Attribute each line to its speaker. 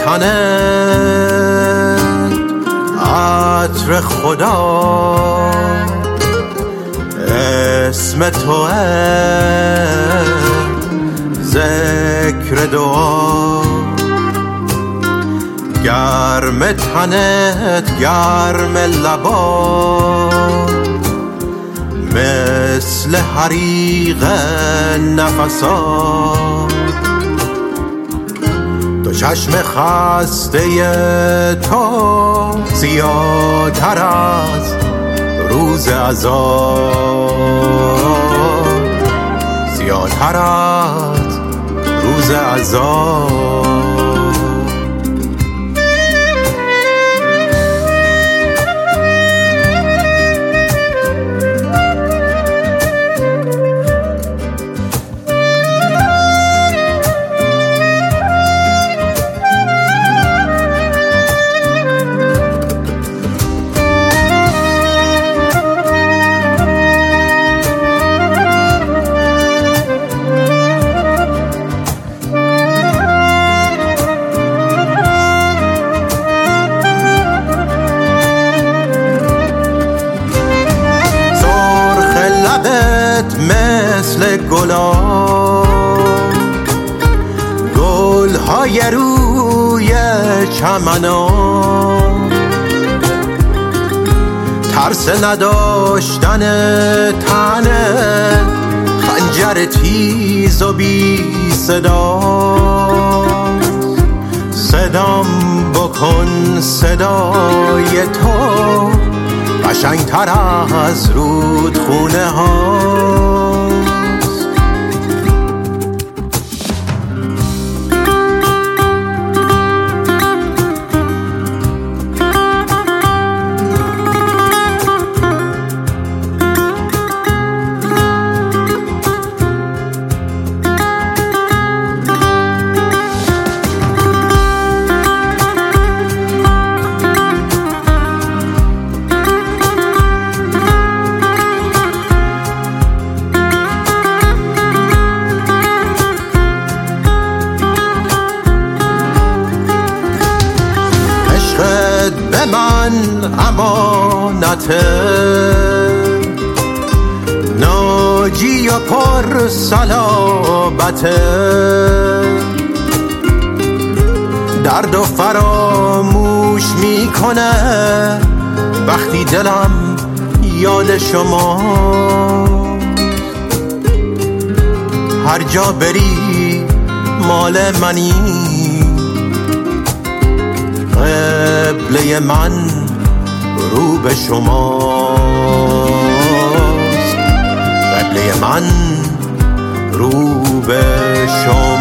Speaker 1: تنه عطر خدا اسم توه ذکر دعا گرم تنت گرم لبا مثل حریق نفسا تو چشم خسته تو زیادتر از روز عذاب زیادتر از روز عذاب مثل گل‌های روی چمنا ترس نداشتن تنه خنجر تیز و بی صدا صدام بکن صدای تو قشنگتر از رودخونه هاست به من امانته ناجی و پر صلابته درد و فراموش میکنه وقتی دلم یاد شما هر جا بری مال منی قبله من رو به شماست قبله من رو به شما